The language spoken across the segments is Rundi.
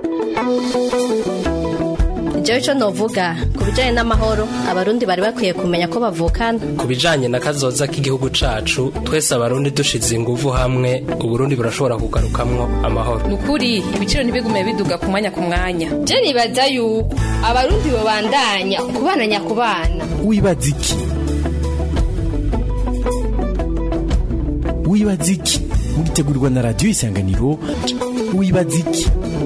Jewe cyo novuga ku bijanye n'amahoro abarundi bari bakwiye kumenya ko bavukana. Ku bijanye na kazoza k'igihugu cacu twese abarundi dushize inguvu hamwe uburundi burashobora kugarukamwo amahoro. Nukuri ibiciro ntibigume biduga ku mwanya ku mwanya. Je nibaza yuko abarundi bobandanya kubana nyakubana. Wibaziki mugitegurirwa na radio Isanganiro. Wibaziki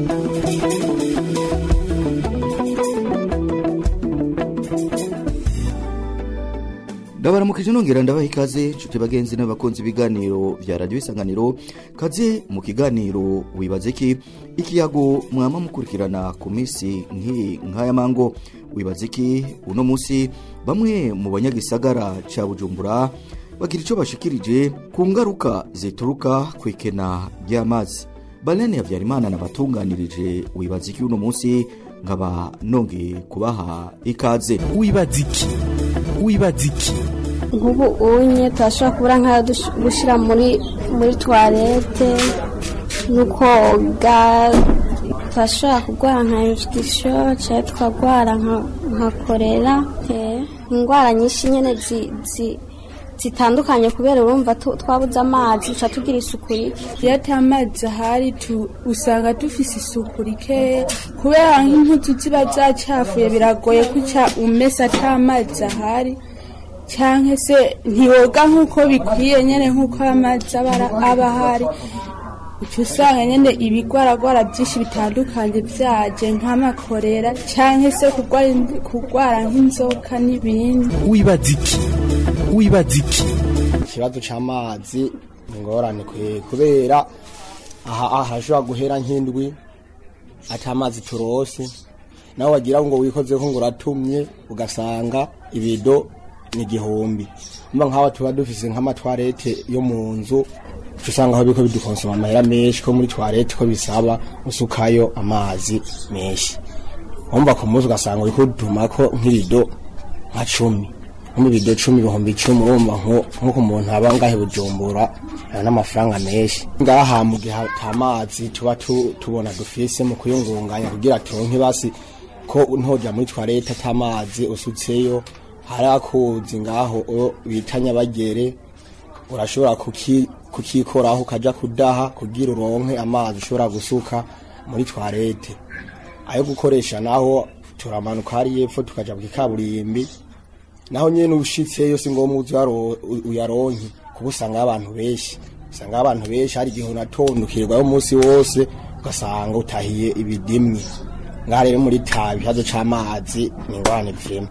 Ndabaramukije nongera ndabaha ikaze nshuti bagenzi n'abakunzi biganiro vya radio Isanganiro. Kaze mu kiganiro Wibaziki, ikiyago mwama mukurikirana ku misi nk'aya mango. Wibaziki uno musi bamwe mu banyagisagara ca Bujumbura bagira ico bashikirije ku ngaruka zituruka kwikena ry'amazi. Balene ya Vyarimana nabatunganirije Wibaziki uno musi ngaba nonge kubaha ikaze. Wibaziki nk'ubu unye turashobora kubura nka gushira muri toilette nukoga, turashobora kurwara nka infection cyangwa tukagwara nka kolera, indwara nyinshi nyene zitandukanye kubera urumva twabuze amazi uca tugira isuku rike. Iyo atamazi ahari usanga dufise isuku rike kubera nk'impuzu ziba zacafuye biragoye kuca umesa atamazi ahari, canke se ntiwoga nk'uko bikwiye nyene nk'uko amazi aba ahari. Uca usanga nyene ibigwaragwara byinshi bitandukanye vyaje nk'amakorera canke se kurwara nk'inzoka n'ibindi. Wibaziki ikibazo c'amazi ingorane kubera aha hashobora guhera nk'indwi atamazi turose, naho wagira ngo wikozeho ngo uratumye ugasanga ibido ni igihumbi. Mba nk'aba tuba dufise nk'amatwarete yo mu nzu usanga aho biko bidukonsoma amahera menshi ko muri toilette ko bisaba usukayo amazi menshi. Umva ku munsi ugasanga uriko udumako nk'ibido nka 10 ibido 10 ibihumbi 10 urumva nko ku muntu aba ngahe Bujumbura n'amafaranga menshi. Ngaha mu gihe atamazi tuba tubona dufise mu kuyungunganya kugira turonke basi ko ntoja muri toilette atamazi usutseyo harakuzi ngaho bitanya bagere urashobora kukikoraho kaja kudaha kugira uronke amazi ushobora gusuka muri toilette. Ayo gukoresha naho turamanuka hari yepfo tukaja mu kaburimbi, naho nyene ushitseyo singomu uyaronke kubusanga abantu benshi. Usanga abantu benshi hari igihe unatondukirwa yo munsi wose ugasanga utahiye ibidimwe. Ngare muri tabi hazo c'amazi ningwane vrema.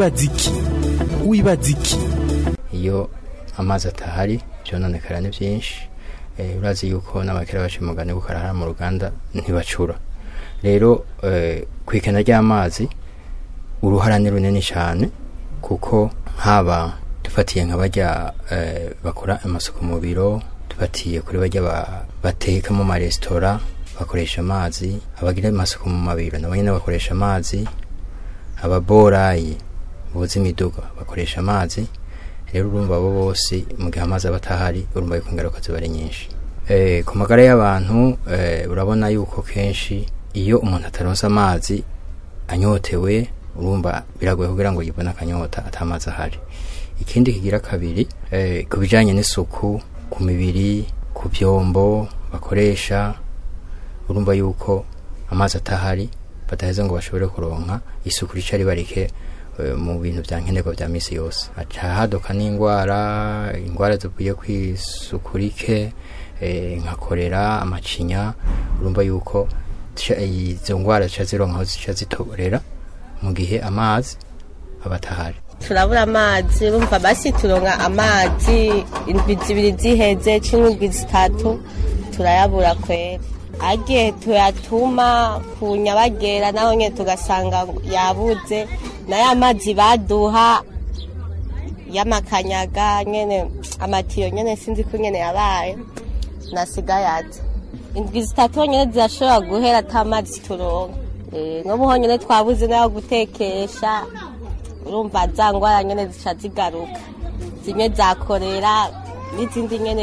Wibaziki iyo amazi atahari byononekara ni byinshi. Urazi yuko n'abakera bace mugane gukarahara mu ruganda ntibacura. Rero kwikena ry'amazi uruhara ni runini cyane, kuko haba dufatiye nk'abajya bakora amasuku mu biro, dufatiye kuri bajya bateka mu maresitora bakoresha amazi, abagira amasuku mu mabiro nabo nyine bakoresha amazi, ababorayi boza imiduga bakoresha amazi. Rero urumva abo bose mu gihe amazi abatahari urumva yuko ingaruka ziba ari nyinshi ku magara y'abantu. Urabona yuko kenshi iyo umuntu ataronsa amazi anyotewe urumva biragoye kugira ngo yibone akanyota atamazi ahari. Ikindi kigira kabiri ku bijanye n'isuku ku mibiri, ku byombo bakoresha, urumva yuko amazi atahari bataheza ngo bashobore kuronka isuku ricari barike mu bintu bya nkenerwa bya misi yose. Hadoka n'ingwara zivuye kw'isuku rike nka kolera, amacinya, urumva yuko izo ngwara zironka aho zica zitorera mu gihe amazi abatahari. Turabura amazi, urumva basi turonka amazi indwi zibiri ziheze c'indwi zitatu turayabura kwera. Agiye tuyatuma ku Nyabagera naho nyene tugasanga yabuze, nayo amazi baduha y'amakanyaga nyene amatiyo nyene sinzi ko nyene yabaye nasigayaza. Indwi zitatu nyene zirashobora guhera atamazi turonka. N'ubu nyene twabuze nayo gutekesha, urumva za ngwara nyene zica zigaruka, zimwe zakorera n'izindi nyene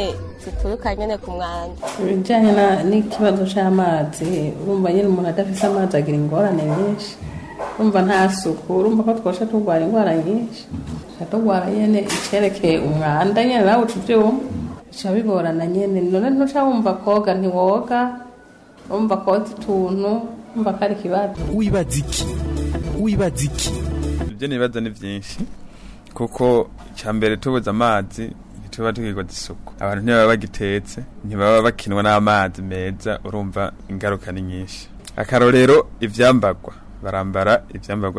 zituruka nyene ku mwanda. Ibijanye n'ikibazo c'amazi urumva nyene umuntu adafise amazi agira ingorane nyinshi, urumva nta suku, urumva ko twosha turwara ingwara nyinshi, turwara nyene icerekeye umwanda nyene nawe utuvyumva bica bigorana nyene. None ntuca wumva koga ntiwoga, wumva koza utuntu, wumva ko ari ikibazo. Wibaza iki ibyo nibaza ni byinshi kuko icyambere tubuze amazi ntituba tukigwa isuku, abantu ntibaba bagitetse, ntibaba bakinwa n'amazi meza, urumva ingaruka ni nyinshi. Akarorero ivyambagwa, barambara ivyambagwa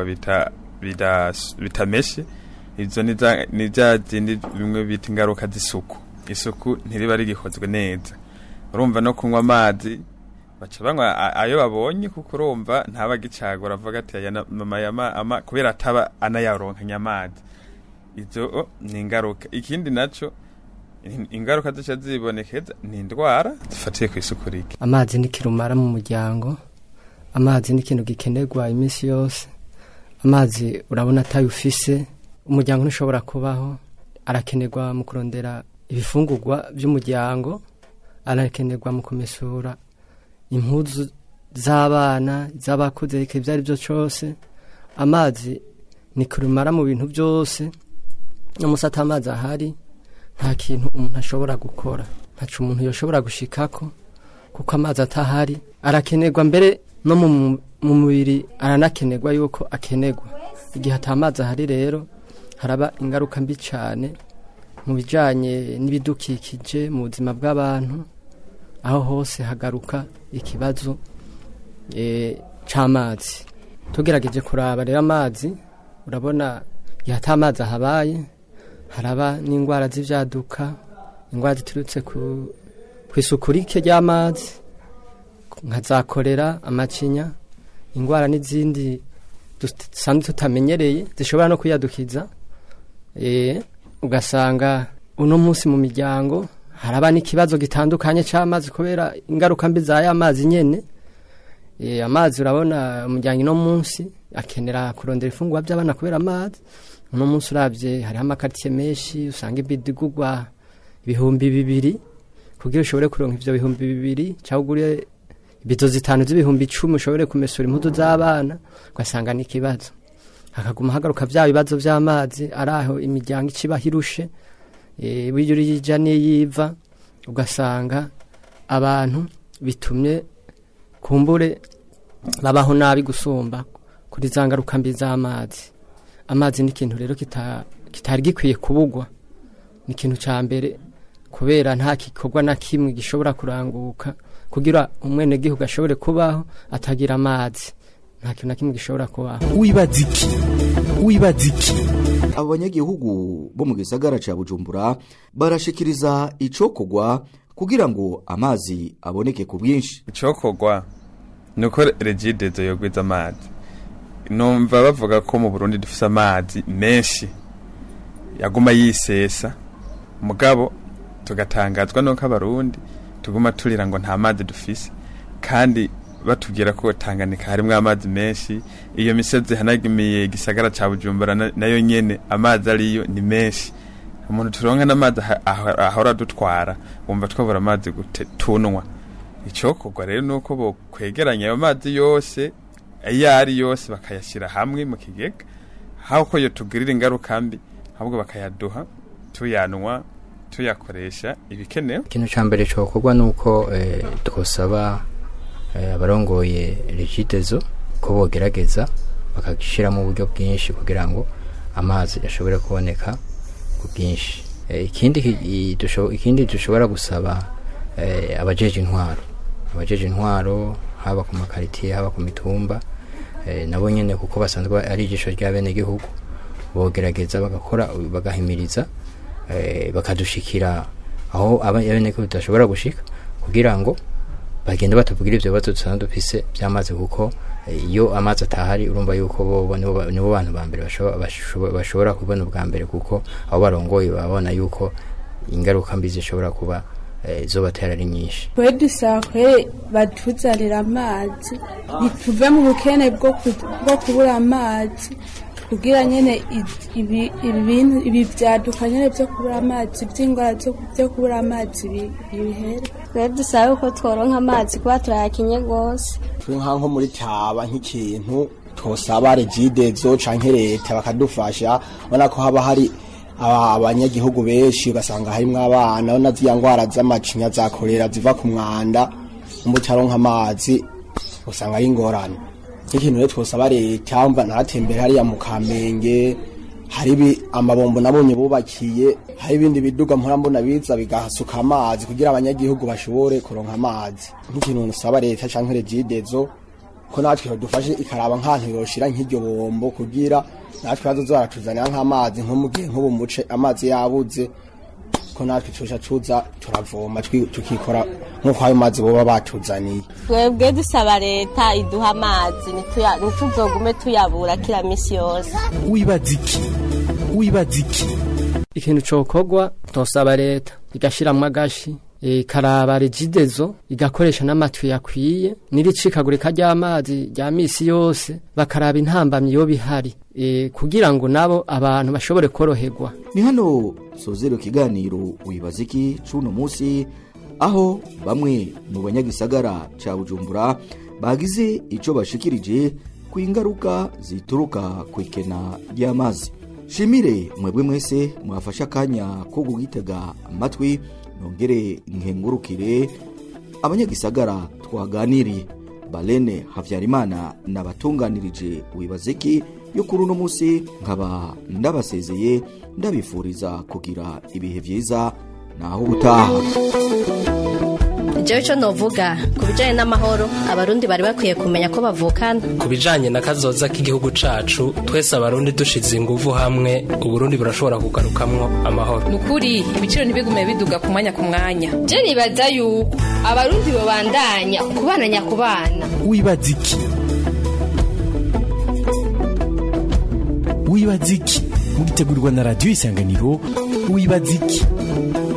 bitameshe, izo ni za zindi bimwe bita ingaruka z'isuku. Isuku ntiriba rigikozwe neza, urumva no kunywa amazi baca banywa ayo babonye kuko urumva ntabagicagura avuga ati aya mama kubera ataba anayaronkanya amazi. Izo ni ingaruka. Ikindi naco ingaruka zica zibonekeza ni indwara zifatiye ku isuku rike. Amazi ni kirumara mu muryango, amazi ni ikintu gikenerwa iminsi yose. Amazi urabona atayufise umuryango ntushobora kubaho. Arakenerwa mu kurondera ibifungurwa by'umuryango, arakenerwa mu kumesura impuzu z'abana, z'abakuze, ibyo ari byo cyose. Amazi ni kirumara mu bintu byose. N'umusata amazi ahari nta kintu umuntu ashobora gukora, ntacu umuntu yoshobora gushikako kuko amazi atahari. Arakenerwa mbere no mu mubiri aranakenerwa yuko akenerwa. Igihe atamazi ahari rero haraba ingaruka mbi cyane mu bijanye n'ibidukikije, mu buzima bw'abantu. Aho hose hagaruka ikibazo c'amazi. Tugerageje kuraba rero amazi, urabona yata amazi ahabaye haraba n'ingwara z'ivyaduka, ingwara ziturutse ku isuku rike ry'amazi nka za kolera, amacinya, ingwara n'izindi dusanzwe tutamenyereye zishobora no kuyadukiza. Ugasanga uno munsi mu miryango haraba n'ikibazo gitandukanye c'amazi kubera ingaruka mbi za y'amazi nyene. Amazi urabona umuryango no munsi akenera kurondera ifungwa by'abana kubera amazi. Uno munsi uravye hari amakartier menshi usanga ibidigugwa 2,000 kugira ushobore kuronka ivyo 2,000 cyagure ibizo zitanu z'10,000 ushobore kumesura impuzu z'abana, ugasanga n'ikibazo. Hakaguma hagaruka bya bibazo by'amazi araho imiryango icibahirushe. Bijuri yija niyiva, ugasanga abantu bitumye kumbure babaho nabi gusumba kuri zangaruka mbi z'amazi. Amazi ni ikintu rero kitari gikwiye kubugwa, ni ikintu ca mbere kubera nta kikorwa na kimwe gishobora kuranguka kugira umwene gihugu ashobore kubaho atagira amazi. Nta kintu na kimwe gishobora kubaho. Wibaza iki abo banyagihugu bo mu gisagara ca Bujumbura barashikiriza icokogwa kugira ngo amazi aboneke ku bwinshi. Icokogwa nuko Regidezo yogwiza amazi. Numva bavuga ko mu Burundi dufise amazi menshi yaguma yisesa, mugabo tugatangazwa nuko abarundi tuguma turira ngo nta mazi dufise, kandi batubwira ko Tanganyika harimo amazi menshi. Iyo misozi hanagimiye igisagara ca Bujumbura nayo nyene amazi ariyo ni menshi. Umuntu turonka n'amazi ahora dutwara, wumva twabura amazi gutunwa. Icokogwa rero nuko bo kwegeranya ayo mazi yose ayari yose bakayashira hamwe mu kigega, hako yo tugirira ingaruka mbi, ahubwo bakayaduha tuyanwa tuyakoresha ibikenewe. Ikintu ca mbere cokogwa nuko twosaba abarongoye Regidezo ko bogerageza bakagishira mu buryo bwinshi kugira ngo amazi ashobore kuboneka ku bwinshi. Ikindi dushobora gusaba abajeje intwaro haba ku makaritiye haba ku mitumba, nabo nyene kuko basanzwe ari igisho rya bene gihugu, bogerageza bagakora bagahimiriza bakadushikira aho abene gihugu tudashobora gushika kugira ngo bagenda batuvugira ivyo bibazo dusanzwe dufise by'amazi, kuko iyo amazi atahari urumva yuko bo nibo bantu ba mbere bashobora kubona ubwa mbere, kuko abo barongoye babona yuko ingaruka mbi zishobora kuba zobatera ari nyinshi. Twe dusakwe batuzanira amazi, bituve mu bukene bwo kubura amazi, kugira nyene ibi vyaduka nyene vyo kubura amazi vy'ingwara vyo kubura amazi bihere. Twebwe dusaba ko tworonka amazi kuba turayakinye gose. Twe nko muri taba nk'ikintu twosaba regidezo canke leta bakadufasha, ubona ko haba hari abanyagihugu benshi ugasanga harimwo abana, ubona ziya ngwara z'amacinya za kolera ziva ku mwanda, umutaronka amazi usanga ari ingorane. Ikintu rero twosaba leta, mva naratembera hariya mu Kamenge, hari amabombo nabonye bubakiye, hari ibindi biduga mpora mbona biza bigasuka amazi kugira abanyagihugu bashobore kuronka amazi. Nk'ikintu nsaba leta canke regidezo ko natwe dufashe ikaraba nk'ahantu yoshira nk'iryo bombo kugira natwe bazozaratuzanira nk'amazi nko mu gihe nk'ubu muce amazi yabuze, ko natwe tuza turavoma tukikora nk'uko ayo mazi boba batuzaniye. Twebwe dusaba leta iduha amazi ntituzogume tuyabura kila misi yose. Wibaziki ikintu cokogwa tosaba leta igashiramwo agashi ikaraba regidezo igakoresha n'amatwi yakwiye n'iricikagurika ry'amazi rya misi yose, bakaraba intambamyi yo bihari kugira ngo nabo abantu bashobore koroherwa. Ni hano sozero kiganiro wibaziki cuno musi, aho bamwe mu banyagisagara ca Bujumbura bagize ico bashikirije ku ingaruka zituruka ku ikena ry'amazi. Shimire mwebwe mwese mwafasha akanya ko gugitega amatwi, nongere nkengurukire abanyagisagara twaganiriye. Balene Havyarimana nabatunganirije wibaziki yo kuri uno musi, nkaba ndabasezeye ndabifuriza kugira ibihe vyiza naho ubutaha. Jewe ico novuga ku bijanye n'amahoro, abarundi bari bakwiye kumenya ko bavukana. Ku bijanye na kazoza k'igihugu cacu, twese abarundi dushize inguvu hamwe, uburundi burashobora kugarukamwo amahoro. Nukuri ibiciro ntibigume biduga ku mwanya ku mwanya. Je nibaza yuko abarundi bobandanya kubana nyakubana. Wibaziki mugitegurirwa na Radio Isanganiro. Wibaziki.